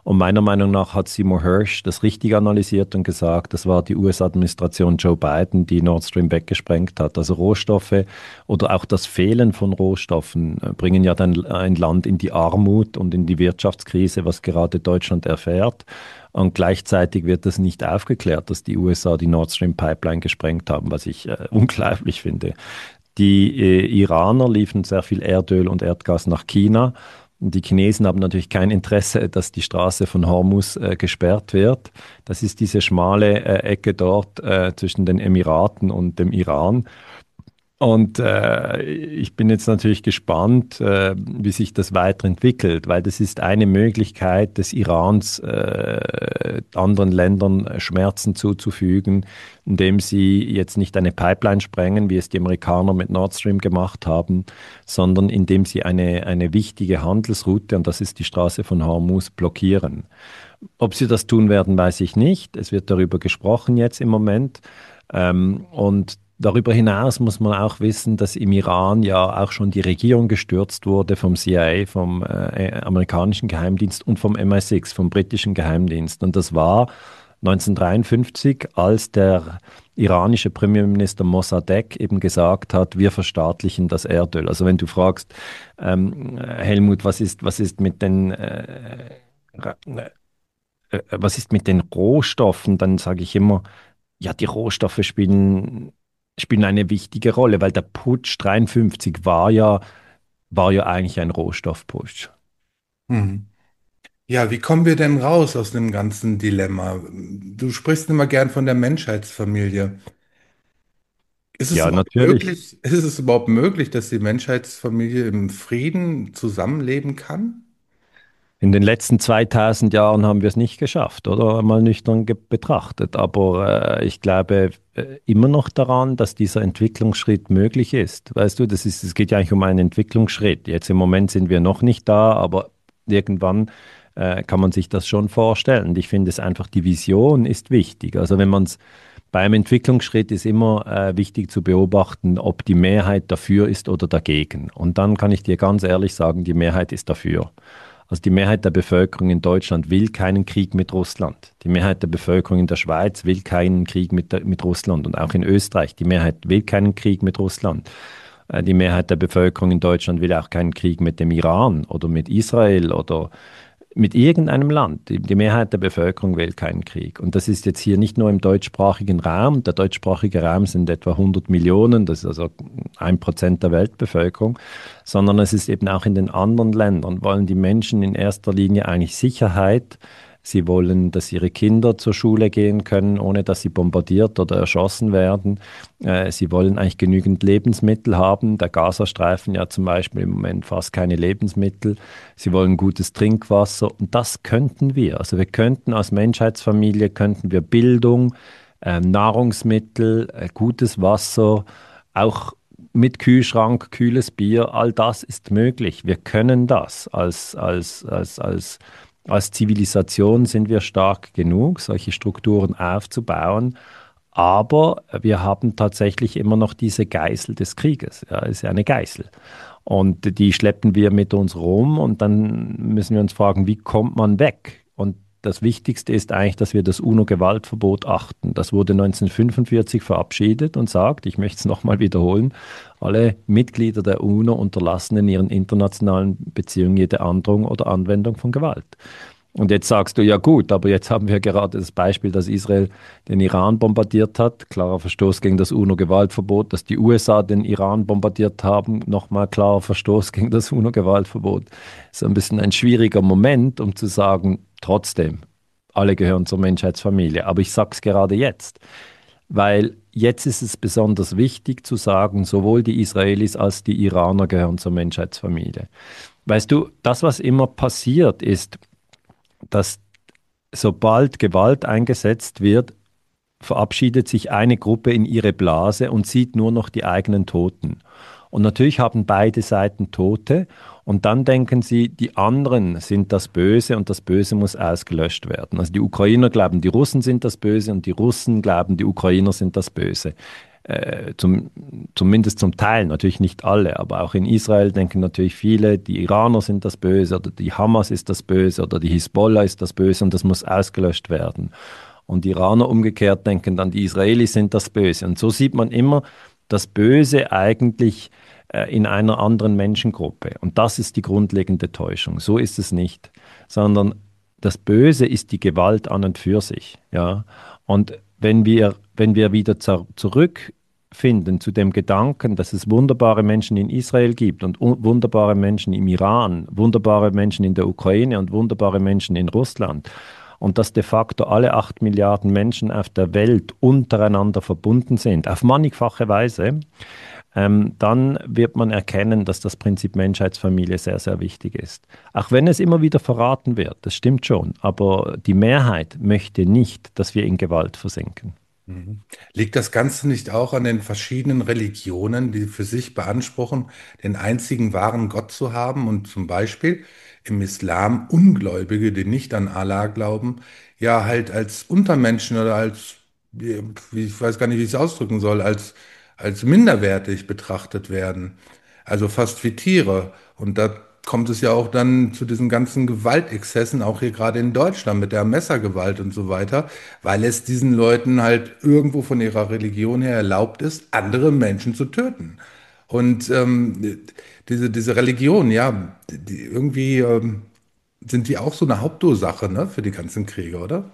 [SPEAKER 2] Und meiner Meinung nach hat Seymour Hersh das richtig analysiert und gesagt, das war die U S-Administration Joe Biden, die Nord Stream weggesprengt hat. Also Rohstoffe oder auch das Fehlen von Rohstoffen äh, bringen ja dann ein Land in die Armut und in die Wirtschaftskrise, was gerade Deutschland erfährt. Und gleichzeitig wird das nicht aufgeklärt, dass die U S A die Nord Stream Pipeline gesprengt haben, was ich äh, unglaublich finde. Die äh, Iraner liefern sehr viel Erdöl und Erdgas nach China. Die Chinesen haben natürlich kein Interesse, dass die Straße von Hormuz äh, gesperrt wird. Das ist diese schmale äh, Ecke dort äh, zwischen den Emiraten und dem Iran. Und äh, ich bin jetzt natürlich gespannt, äh, wie sich das weiterentwickelt, weil das ist eine Möglichkeit des Irans, äh, anderen Ländern Schmerzen zuzufügen, indem sie jetzt nicht eine Pipeline sprengen, wie es die Amerikaner mit Nord Stream gemacht haben, sondern indem sie eine, eine wichtige Handelsroute, und das ist die Straße von Hormuz, blockieren. Ob sie das tun werden, weiß ich nicht. Es wird darüber gesprochen jetzt im Moment. Ähm, und Darüber hinaus muss man auch wissen, dass im Iran ja auch schon die Regierung gestürzt wurde vom C I A, vom äh, amerikanischen Geheimdienst und vom M I sechs, vom britischen Geheimdienst. Und das war neunzehnhundertdreiundfünfzig, als der iranische Premierminister Mossadegh eben gesagt hat, wir verstaatlichen das Erdöl. Also wenn du fragst, ähm, Helmut, was ist, was ist mit den äh, äh, was ist mit den Rohstoffen, dann sage ich immer, ja, die Rohstoffe spielen spielen eine wichtige Rolle, weil der Putsch dreiundfünfzig war ja, war ja eigentlich ein Rohstoffputsch.
[SPEAKER 1] Mhm. Ja, wie kommen wir denn raus aus dem ganzen Dilemma? Du sprichst immer gern von der Menschheitsfamilie. Ist es
[SPEAKER 2] Ja,
[SPEAKER 1] überhaupt
[SPEAKER 2] natürlich.
[SPEAKER 1] möglich, ist es überhaupt möglich, dass die Menschheitsfamilie im Frieden zusammenleben kann?
[SPEAKER 2] In den letzten zweitausend Jahren haben wir es nicht geschafft, oder? Mal nüchtern ge- betrachtet. Aber äh, ich glaube äh, immer noch daran, dass dieser Entwicklungsschritt möglich ist. Weißt du, das ist, es geht ja eigentlich um einen Entwicklungsschritt. Jetzt im Moment sind wir noch nicht da, aber irgendwann äh, kann man sich das schon vorstellen. Und ich finde es einfach, die Vision ist wichtig. Also wenn man es beim Entwicklungsschritt ist immer äh, wichtig zu beobachten, ob die Mehrheit dafür ist oder dagegen. Und dann kann ich dir ganz ehrlich sagen, die Mehrheit ist dafür. Also die Mehrheit der Bevölkerung in Deutschland will keinen Krieg mit Russland. Die Mehrheit der Bevölkerung in der Schweiz will keinen Krieg mit, der- mit Russland. Und auch in Österreich, die Mehrheit will keinen Krieg mit Russland. Äh, Die Mehrheit der Bevölkerung in Deutschland will auch keinen Krieg mit dem Iran oder mit Israel oder mit irgendeinem Land. Die, die Mehrheit der Bevölkerung will keinen Krieg. Und das ist jetzt hier nicht nur im deutschsprachigen Raum. Der deutschsprachige Raum sind etwa hundert Millionen, das ist also ein Prozent der Weltbevölkerung, sondern es ist eben auch in den anderen Ländern, wollen die Menschen in erster Linie eigentlich Sicherheit. Sie wollen, dass ihre Kinder zur Schule gehen können, ohne dass sie bombardiert oder erschossen werden. Äh, sie wollen eigentlich genügend Lebensmittel haben. Der Gazastreifen ja zum Beispiel im Moment fast keine Lebensmittel. Sie wollen gutes Trinkwasser und das könnten wir. Also wir könnten als Menschheitsfamilie, könnten wir Bildung, äh, Nahrungsmittel, äh, gutes Wasser, auch mit Kühlschrank, kühles Bier, all das ist möglich. Wir können das als, als, als, als als Zivilisation sind wir stark genug, solche Strukturen aufzubauen. Aber wir haben tatsächlich immer noch diese Geißel des Krieges. Ja, ist ja eine Geißel. Und die schleppen wir mit uns rum und dann müssen wir uns fragen, wie kommt man weg? Und das Wichtigste ist eigentlich, dass wir das UNO-Gewaltverbot achten. Das wurde neunzehnhundertfünfundvierzig verabschiedet und sagt, ich möchte es nochmal wiederholen, alle Mitglieder der UNO unterlassen in ihren internationalen Beziehungen jede Androhung oder Anwendung von Gewalt. Und jetzt sagst du, ja gut, aber jetzt haben wir gerade das Beispiel, dass Israel den Iran bombardiert hat, klarer Verstoß gegen das UNO-Gewaltverbot, dass die U S A den Iran bombardiert haben, nochmal klarer Verstoß gegen das UNO-Gewaltverbot. Ist ein bisschen ein schwieriger Moment, um zu sagen, trotzdem, alle gehören zur Menschheitsfamilie. Aber ich sage es gerade jetzt, weil jetzt ist es besonders wichtig zu sagen, sowohl die Israelis als die Iraner gehören zur Menschheitsfamilie. Weißt du, das, was immer passiert, ist, dass sobald Gewalt eingesetzt wird, verabschiedet sich eine Gruppe in ihre Blase und sieht nur noch die eigenen Toten. Und natürlich haben beide Seiten Tote und dann denken sie, die anderen sind das Böse und das Böse muss ausgelöscht werden. Also die Ukrainer glauben, die Russen sind das Böse und die Russen glauben, die Ukrainer sind das Böse. äh, zum, zumindest zum Teil, natürlich nicht alle, aber auch in Israel denken natürlich viele, die Iraner sind das Böse oder die Hamas ist das Böse oder die Hisbollah ist das Böse und das muss ausgelöscht werden. Und die Iraner umgekehrt denken dann, die Israelis sind das Böse. Und so sieht man immer das Böse eigentlich äh, in einer anderen Menschengruppe. Und das ist die grundlegende Täuschung. So ist es nicht, sondern das Böse ist die Gewalt an und für sich. Ja? Und wenn wir, wenn wir wieder zur, zurückfinden zu dem Gedanken, dass es wunderbare Menschen in Israel gibt und u- wunderbare Menschen im Iran, wunderbare Menschen in der Ukraine und wunderbare Menschen in Russland, und dass de facto alle acht Milliarden Menschen auf der Welt untereinander verbunden sind, auf mannigfache Weise, ähm, dann wird man erkennen, dass das Prinzip Menschheitsfamilie sehr, sehr wichtig ist. Auch wenn es immer wieder verraten wird, das stimmt schon, aber die Mehrheit möchte nicht, dass wir in Gewalt versinken.
[SPEAKER 1] Mhm. Liegt das Ganze nicht auch an den verschiedenen Religionen, die für sich beanspruchen, den einzigen wahren Gott zu haben und zum Beispiel im Islam Ungläubige, die nicht an Allah glauben, ja halt als Untermenschen oder als, wie, ich weiß gar nicht, wie ich es ausdrücken soll, als, als minderwertig betrachtet werden, also fast wie Tiere. Und da kommt es ja auch dann zu diesen ganzen Gewaltexzessen, auch hier gerade in Deutschland mit der Messergewalt und so weiter, weil es diesen Leuten halt irgendwo von ihrer Religion her erlaubt ist, andere Menschen zu töten. Und ähm, diese, diese Religion, ja, die, irgendwie ähm, sind die auch so eine Hauptursache, ne, für die ganzen Kriege, oder?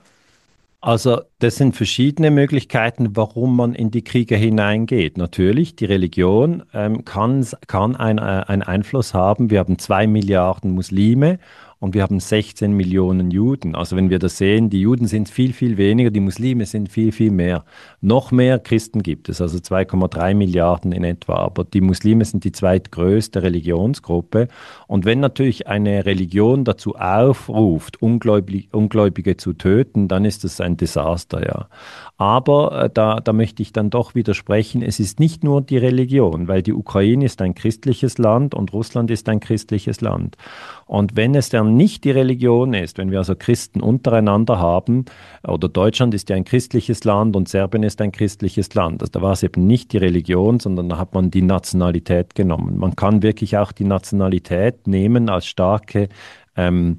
[SPEAKER 2] Also, das sind verschiedene Möglichkeiten, warum man in die Kriege hineingeht. Natürlich, die Religion ähm, kann, kann ein, äh, einen Einfluss haben. Wir haben zwei Milliarden Muslime und wir haben sechzehn Millionen Juden. Also, wenn wir das sehen, die Juden sind viel, viel weniger, die Muslime sind viel, viel mehr. Noch mehr Christen gibt es, also zwei Komma drei Milliarden in etwa. Aber die Muslime sind die zweitgrößte Religionsgruppe. Und wenn natürlich eine Religion dazu aufruft, Ungläubig, Ungläubige zu töten, dann ist das ein Desaster, ja. Aber äh, da, da möchte ich dann doch widersprechen, es ist nicht nur die Religion, weil die Ukraine ist ein christliches Land und Russland ist ein christliches Land. Und wenn es dann nicht die Religion ist, wenn wir also Christen untereinander haben, oder Deutschland ist ja ein christliches Land und Serbien ist ein christliches Land, also da war es eben nicht die Religion, sondern da hat man die Nationalität genommen. Man kann wirklich auch die Nationalität nehmen als starke ähm,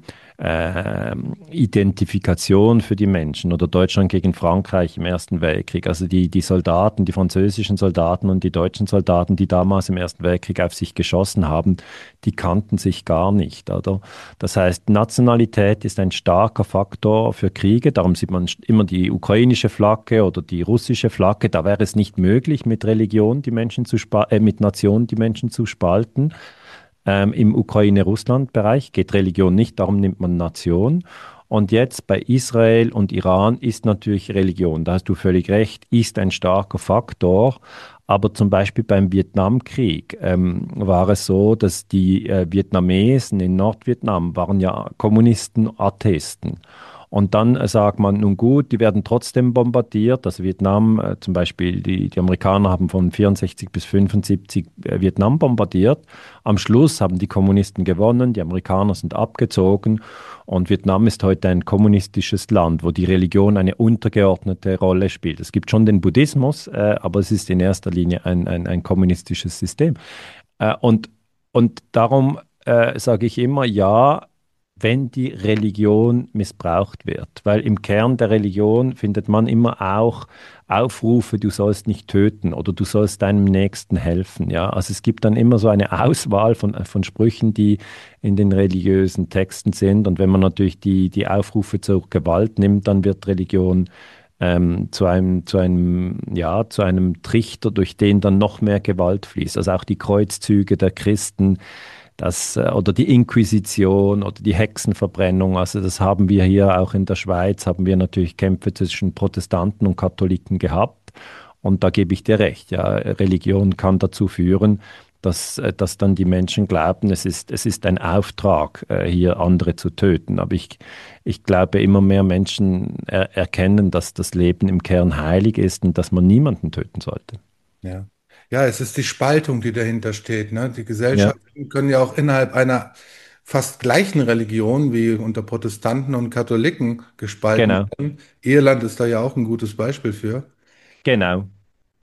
[SPEAKER 2] ähm, Identifikation für die Menschen oder Deutschland gegen Frankreich im Ersten Weltkrieg. Also die, die Soldaten, die französischen Soldaten und die deutschen Soldaten, die damals im Ersten Weltkrieg auf sich geschossen haben, die kannten sich gar nicht, oder? Das heißt, Nationalität ist ein starker Faktor für Kriege. Darum sieht man immer die ukrainische Flagge oder die russische Flagge. Da wäre es nicht möglich, mit Religion die Menschen zu spa- äh, mit Nation die Menschen zu spalten. Ähm, Im Ukraine-Russland-Bereich geht Religion nicht, darum nimmt man Nation. Und jetzt bei Israel und Iran ist natürlich Religion, da hast du völlig recht, ist ein starker Faktor. Aber zum Beispiel beim Vietnamkrieg ähm, war es so, dass die äh, Vietnamesen in Nordvietnam waren ja Kommunisten, Atheisten. Und dann äh, sagt man, nun gut, die werden trotzdem bombardiert. Also Vietnam, äh, zum Beispiel, die, die Amerikaner haben von vierundsechzig bis fünfundsiebzig äh, Vietnam bombardiert. Am Schluss haben die Kommunisten gewonnen, die Amerikaner sind abgezogen. Und Vietnam ist heute ein kommunistisches Land, wo die Religion eine untergeordnete Rolle spielt. Es gibt schon den Buddhismus, äh, aber es ist in erster Linie ein, ein, ein kommunistisches System. Äh, und, und darum äh, sage ich immer, ja, wenn die Religion missbraucht wird. Weil im Kern der Religion findet man immer auch Aufrufe, du sollst nicht töten oder du sollst deinem Nächsten helfen. Ja? Also es gibt dann immer so eine Auswahl von, von Sprüchen, die in den religiösen Texten sind. Und wenn man natürlich die, die Aufrufe zur Gewalt nimmt, dann wird Religion ähm, zu einem, zu einem, ja, zu einem Trichter, durch den dann noch mehr Gewalt fließt. Also auch die Kreuzzüge der Christen, das, äh, oder die Inquisition oder die Hexenverbrennung, also das haben wir hier auch in der Schweiz, haben wir natürlich Kämpfe zwischen Protestanten und Katholiken gehabt. Und da gebe ich dir recht, ja, Religion kann dazu führen, dass, äh, dass dann die Menschen glauben, es ist, es ist ein Auftrag, äh, hier andere zu töten. Aber ich, ich glaube, immer mehr Menschen er, erkennen, dass das Leben im Kern heilig ist und dass man niemanden töten sollte.
[SPEAKER 1] Ja. Ja, es ist die Spaltung, die dahinter steht, ne? Die
[SPEAKER 2] Ja,
[SPEAKER 1] Gesellschaften können ja auch innerhalb einer fast gleichen Religion wie unter Protestanten und Katholiken gespalten
[SPEAKER 2] genau,
[SPEAKER 1] werden. Irland ist da ja auch ein gutes Beispiel für.
[SPEAKER 2] genau.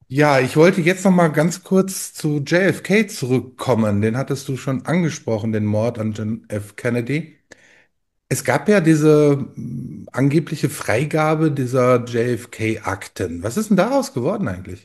[SPEAKER 1] Ja, ich wollte jetzt noch mal ganz kurz zu J F K zurückkommen. Den hattest du schon angesprochen, den Mord an John F. Kennedy. Es gab ja diese mm, angebliche Freigabe dieser J F K-Akten. Was ist denn daraus geworden eigentlich?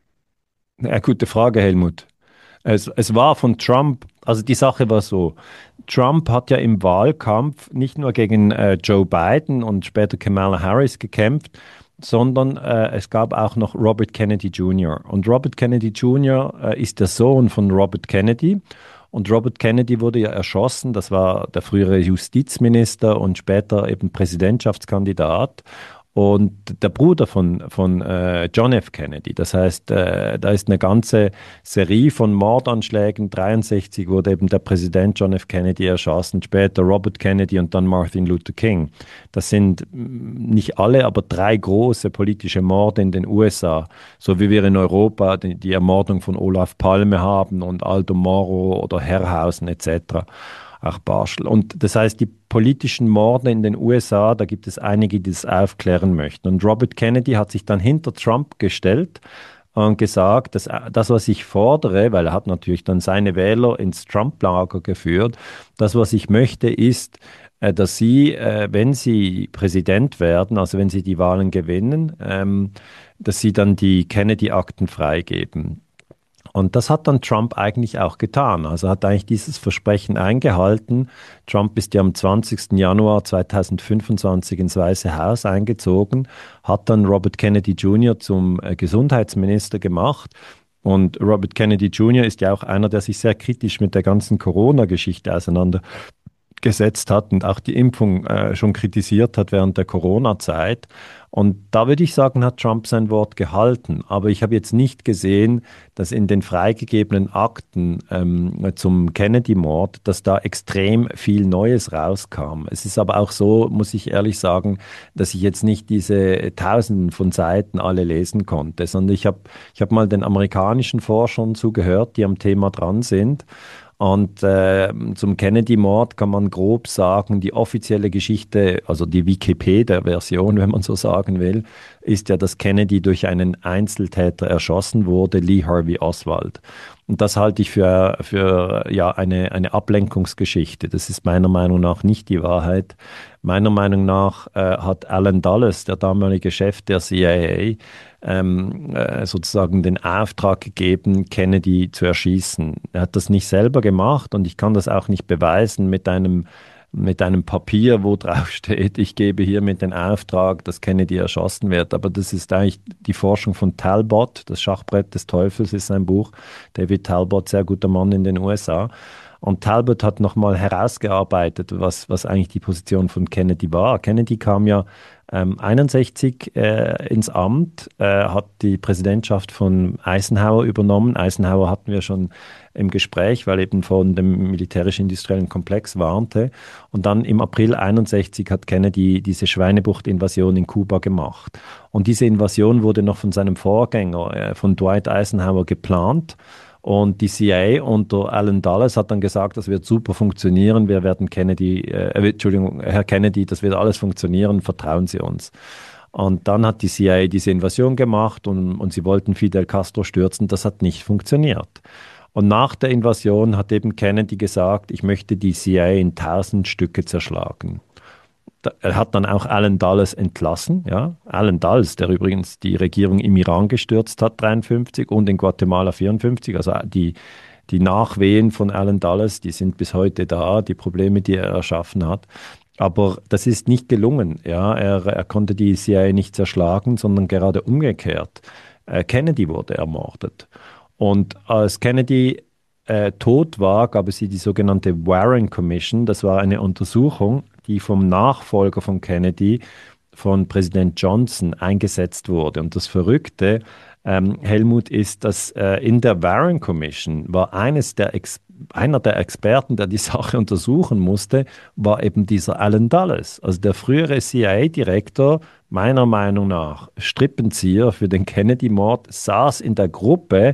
[SPEAKER 2] Ja, gute Frage, Helmut. Es, es war von Trump, also die Sache war so, Trump hat ja im Wahlkampf nicht nur gegen äh, Joe Biden und später Kamala Harris gekämpft, sondern äh, es gab auch noch Robert Kennedy Junior Und Robert Kennedy Junior Äh, ist der Sohn von Robert Kennedy. Und Robert Kennedy wurde ja erschossen, das war der frühere Justizminister und später eben Präsidentschaftskandidat. Und der Bruder von, von äh, John F. Kennedy. Das heißt, äh, da ist eine ganze Serie von Mordanschlägen. dreiundsechzig wurde eben der Präsident John F. Kennedy erschossen, später Robert Kennedy und dann Martin Luther King. Das sind mm, nicht alle, aber drei große politische Morde in den U S A, so wie wir in Europa die, die Ermordung von Olaf Palme haben und Aldo Moro oder Herrhausen et cetera. Auch Barschel. Und das heißt, die politischen Morde in den U S A, da gibt es einige, die das aufklären möchten. Und Robert Kennedy hat sich dann hinter Trump gestellt und gesagt, dass das, was ich fordere, weil er hat natürlich dann seine Wähler ins Trump-Lager geführt, das, was ich möchte, ist, äh, dass Sie, äh, wenn Sie Präsident werden, also wenn Sie die Wahlen gewinnen, ähm, dass Sie dann die Kennedy-Akten freigeben. Und das hat dann Trump eigentlich auch getan. Also hat eigentlich dieses Versprechen eingehalten. Trump ist ja am zwanzigsten Januar zweitausendfünfundzwanzig ins Weiße Haus eingezogen, hat dann Robert Kennedy Junior zum äh, Gesundheitsminister gemacht. Und Robert Kennedy Junior ist ja auch einer, der sich sehr kritisch mit der ganzen Corona-Geschichte auseinandergesetzt hat und auch die Impfung äh, schon kritisiert hat während der Corona-Zeit. Und da würde ich sagen, hat Trump sein Wort gehalten. Aber ich habe jetzt nicht gesehen, dass in den freigegebenen Akten ähm, zum Kennedy-Mord, dass da extrem viel Neues rauskam. Es ist aber auch so, muss ich ehrlich sagen, dass ich jetzt nicht diese Tausenden von Seiten alle lesen konnte, sondern ich habe ich hab mal den amerikanischen Forschern zugehört, die am Thema dran sind. Und äh, zum Kennedy-Mord kann man grob sagen, die offizielle Geschichte, also die Wikipedia-Version, wenn man so sagen will, ist ja, dass Kennedy durch einen Einzeltäter erschossen wurde, Lee Harvey Oswald. Und das halte ich für, für ja, eine, eine Ablenkungsgeschichte. Das ist meiner Meinung nach nicht die Wahrheit. Meiner Meinung nach äh, hat Alan Dulles, der damalige Chef der C I A, ähm, äh, sozusagen den Auftrag gegeben, Kennedy zu erschießen. Er hat das nicht selber gemacht und ich kann das auch nicht beweisen mit einem, mit einem Papier, wo drauf steht, ich gebe hiermit den Auftrag, dass Kennedy erschossen wird. Aber das ist eigentlich die Forschung von Talbot, das Schachbrett des Teufels ist sein Buch. David Talbot, sehr guter Mann in den U S A. Und Talbot hat nochmal herausgearbeitet, was, was eigentlich die Position von Kennedy war. Kennedy kam ja ähm, einundsechzig äh, ins Amt, äh, hat die Präsidentschaft von Eisenhower übernommen. Eisenhower hatten wir schon im Gespräch, weil eben von dem militärisch-industriellen Komplex warnte. Und dann im April einundsechzig hat Kennedy diese Schweinebucht-Invasion in Kuba gemacht. Und diese Invasion wurde noch von seinem Vorgänger, äh, von Dwight Eisenhower, geplant. Und die C I A unter Alan Dulles hat dann gesagt, das wird super funktionieren, wir werden Kennedy, äh, Entschuldigung, Herr Kennedy, das wird alles funktionieren, vertrauen Sie uns. Und dann hat die C I A diese Invasion gemacht und, und sie wollten Fidel Castro stürzen, das hat nicht funktioniert. Und nach der Invasion hat eben Kennedy gesagt, ich möchte die C I A in tausend Stücke zerschlagen. Er hat dann auch Alan Dulles entlassen, ja. Alan Dulles, der übrigens die Regierung im Iran gestürzt hat, dreiundfünfzig und in Guatemala vierundfünfzig. Also die, die Nachwehen von Alan Dulles, die sind bis heute da, die Probleme, die er erschaffen hat. Aber das ist nicht gelungen, ja. Er, er konnte die C I A nicht zerschlagen, sondern gerade umgekehrt. Äh, Kennedy wurde ermordet. Und als Kennedy äh, tot war, gab es hier die sogenannte Warren Commission. Das war eine Untersuchung, die vom Nachfolger von Kennedy, von Präsident Johnson, eingesetzt wurde. Und das Verrückte, ähm, Helmut, ist, dass äh, in der Warren Commission war eines der Ex einer der Experten, der die Sache untersuchen musste, war eben dieser Alan Dulles, also der frühere C I A-Direktor, meiner Meinung nach Strippenzieher für den Kennedy-Mord, saß in der Gruppe,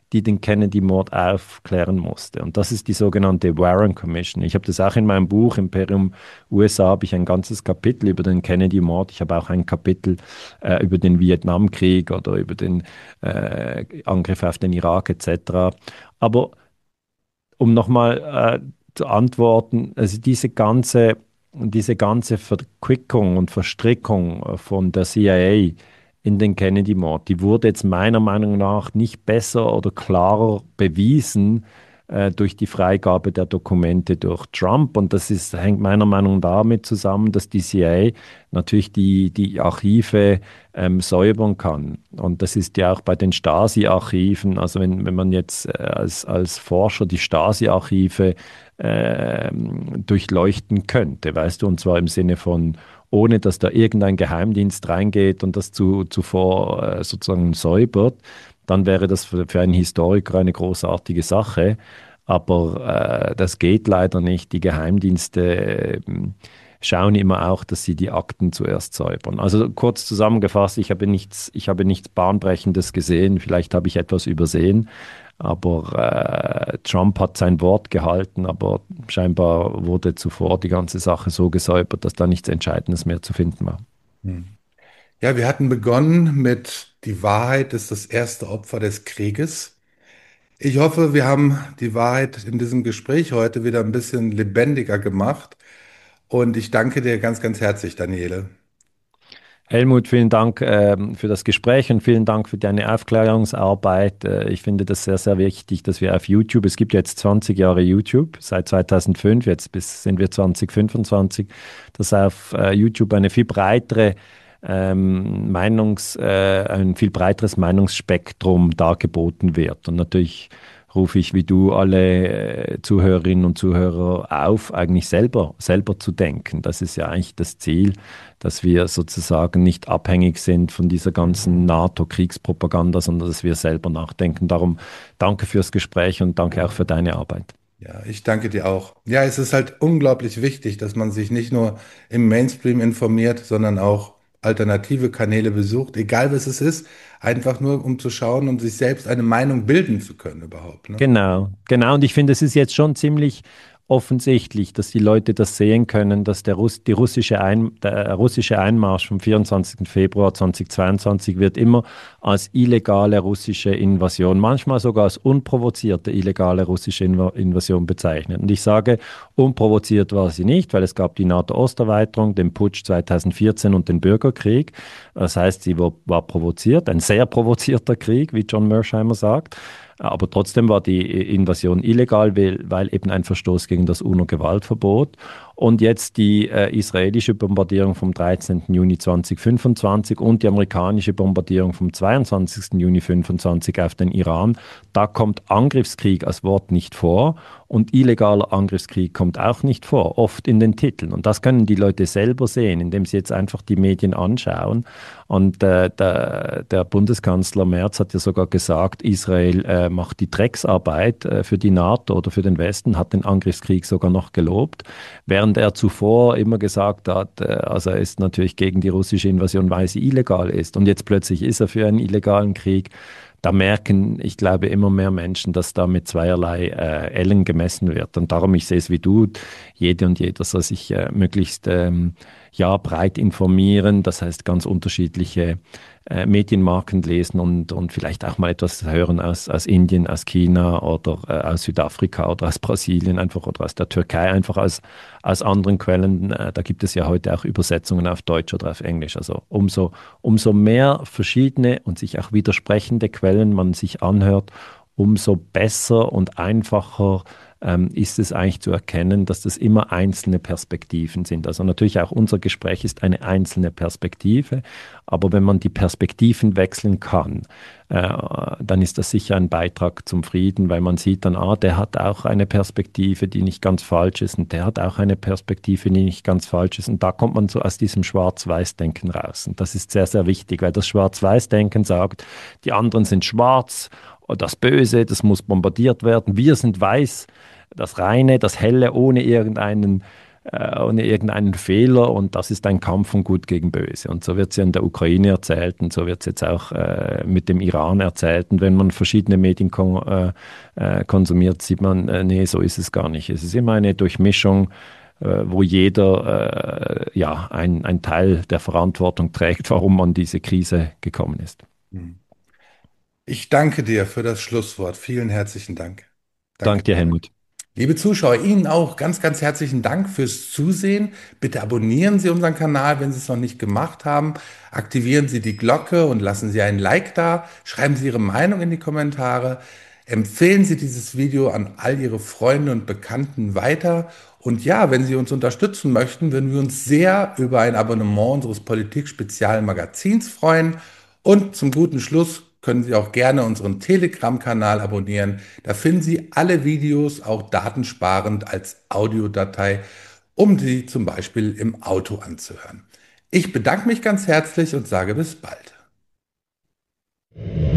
[SPEAKER 2] die den Kennedy-Mord aufklären musste. Und das ist die sogenannte Warren Commission. Ich habe das auch in meinem Buch Imperium U S A, habe ich ein ganzes Kapitel über den Kennedy-Mord. Ich habe auch ein Kapitel äh, über den Vietnamkrieg oder über den äh, Angriff auf den Irak et cetera. Aber um nochmal äh, zu antworten, also diese ganze, diese ganze Verquickung und Verstrickung von der C I A in den Kennedy-Mord, die wurde jetzt meiner Meinung nach nicht besser oder klarer bewiesen äh, durch die Freigabe der Dokumente durch Trump. Und das ist, hängt meiner Meinung nach damit zusammen, dass die C I A natürlich die, die Archive ähm, säubern kann. Und das ist ja auch bei den Stasi-Archiven, also wenn, wenn man jetzt äh, als, als Forscher die Stasi-Archive äh, durchleuchten könnte, weißt du, und zwar im Sinne von, ohne dass da irgendein Geheimdienst reingeht und das zu, zuvor äh, sozusagen säubert, dann wäre das für, für einen Historiker eine großartige Sache. Aber äh, das geht leider nicht. Die Geheimdienste äh, schauen immer auch, dass sie die Akten zuerst säubern. Also kurz zusammengefasst, ich habe nichts, ich habe nichts Bahnbrechendes gesehen. Vielleicht habe ich etwas übersehen. Aber äh, Trump hat sein Wort gehalten, aber scheinbar wurde zuvor die ganze Sache so gesäubert, dass da nichts Entscheidendes mehr zu finden war.
[SPEAKER 1] Hm. Ja, wir hatten begonnen mit "Die Wahrheit ist das erste Opfer des Krieges". Ich hoffe, wir haben die Wahrheit in diesem Gespräch heute wieder ein bisschen lebendiger gemacht. Und ich danke dir ganz, ganz herzlich, Daniele.
[SPEAKER 2] Helmut, vielen Dank ähm, für das Gespräch und vielen Dank für deine Aufklärungsarbeit. Äh, ich finde das sehr, sehr wichtig, dass wir auf YouTube, es gibt jetzt zwanzig Jahre YouTube, seit zweitausendfünf, jetzt bis sind wir zwanzig fünfundzwanzig, dass auf äh, YouTube eine viel breitere ähm, Meinungs, äh, ein viel breiteres Meinungsspektrum dargeboten wird. Und natürlich rufe ich wie du alle äh, Zuhörerinnen und Zuhörer auf, eigentlich selber, selber zu denken. Das ist ja eigentlich das Ziel, dass wir sozusagen nicht abhängig sind von dieser ganzen NATO-Kriegspropaganda, sondern dass wir selber nachdenken. Darum danke fürs Gespräch und danke auch für deine Arbeit.
[SPEAKER 1] Ja, ich danke dir auch. Ja, es ist halt unglaublich wichtig, dass man sich nicht nur im Mainstream informiert, sondern auch alternative Kanäle besucht, egal was es ist, einfach nur um zu schauen, um sich selbst eine Meinung bilden zu können überhaupt. Ne?
[SPEAKER 2] Genau, genau. Und ich finde, es ist jetzt schon ziemlich offensichtlich, dass die Leute das sehen können, dass der, Russ die russische, Ein der russische Einmarsch vom vierundzwanzigsten Februar zweitausendzweiundzwanzig wird immer als illegale russische Invasion, manchmal sogar als unprovozierte illegale russische Inv Invasion bezeichnet. Und ich sage, unprovoziert war sie nicht, weil es gab die NATO-Osterweiterung, den Putsch zweitausendvierzehn und den Bürgerkrieg. Das heißt, sie war, war provoziert, ein sehr provozierter Krieg, wie John Mersheimer sagt. Aber trotzdem war die Invasion illegal, weil, weil eben ein Verstoß gegen das UNO-Gewaltverbot. Und jetzt die äh, israelische Bombardierung vom dreizehnten Juni zweitausendfünfundzwanzig und die amerikanische Bombardierung vom zweiundzwanzigsten Juni zweitausendfünfundzwanzig auf den Iran. Da kommt Angriffskrieg als Wort nicht vor und illegaler Angriffskrieg kommt auch nicht vor, oft in den Titeln. Und das können die Leute selber sehen, indem sie jetzt einfach die Medien anschauen. Und äh, der, der Bundeskanzler Merz hat ja sogar gesagt, Israel äh, macht die Drecksarbeit äh, für die NATO oder für den Westen, hat den Angriffskrieg sogar noch gelobt, während er zuvor immer gesagt hat, äh, also er ist natürlich gegen die russische Invasion, weil sie illegal ist. Und jetzt plötzlich ist er für einen illegalen Krieg. Da merken, ich glaube, immer mehr Menschen, dass da mit zweierlei äh, Ellen gemessen wird. Und darum, ich sehe es wie du, jede und jeder soll sich äh, möglichst ähm, ja, breit informieren, das heißt ganz unterschiedliche äh, Medienmarken lesen und, und vielleicht auch mal etwas hören aus, aus Indien, aus China oder äh, aus Südafrika oder aus Brasilien einfach oder aus der Türkei, einfach aus, aus anderen Quellen. Äh, da gibt es ja heute auch Übersetzungen auf Deutsch oder auf Englisch. Also umso, umso mehr verschiedene und sich auch widersprechende Quellen man sich anhört, umso besser und einfacher ähm, ist es eigentlich zu erkennen, dass das immer einzelne Perspektiven sind. Also natürlich auch unser Gespräch ist eine einzelne Perspektive, aber wenn man die Perspektiven wechseln kann, äh, dann ist das sicher ein Beitrag zum Frieden, weil man sieht dann, ah, der hat auch eine Perspektive, die nicht ganz falsch ist und der hat auch eine Perspektive, die nicht ganz falsch ist und da kommt man so aus diesem Schwarz-Weiß-Denken raus und das ist sehr, sehr wichtig, weil das Schwarz-Weiß-Denken sagt, die anderen sind schwarz, das Böse, das muss bombardiert werden. Wir sind weiß, das Reine, das Helle, ohne irgendeinen äh, ohne irgendeinen Fehler und das ist ein Kampf von Gut gegen Böse. Und so wird es ja in der Ukraine erzählt und so wird es jetzt auch äh, mit dem Iran erzählt. Und wenn man verschiedene Medien kon äh, äh, konsumiert, sieht man, äh, nee, so ist es gar nicht. Es ist immer eine Durchmischung, äh, wo jeder äh, ja, ein, ein Teil der Verantwortung trägt, warum man diese Krise gekommen ist.
[SPEAKER 1] Ich danke dir für das Schlusswort. Vielen herzlichen Dank. Danke.
[SPEAKER 2] Danke dir, Helmut.
[SPEAKER 1] Liebe Zuschauer, Ihnen auch ganz, ganz herzlichen Dank fürs Zusehen. Bitte abonnieren Sie unseren Kanal, wenn Sie es noch nicht gemacht haben. Aktivieren Sie die Glocke und lassen Sie ein Like da. Schreiben Sie Ihre Meinung in die Kommentare. Empfehlen Sie dieses Video an all Ihre Freunde und Bekannten weiter. Und ja, wenn Sie uns unterstützen möchten, würden wir uns sehr über ein Abonnement unseres Politik-Spezialmagazins freuen. Und zum guten Schluss können Sie auch gerne unseren Telegram-Kanal abonnieren. Da finden Sie alle Videos auch datensparend als Audiodatei, um sie zum Beispiel im Auto anzuhören. Ich bedanke mich ganz herzlich und sage bis bald.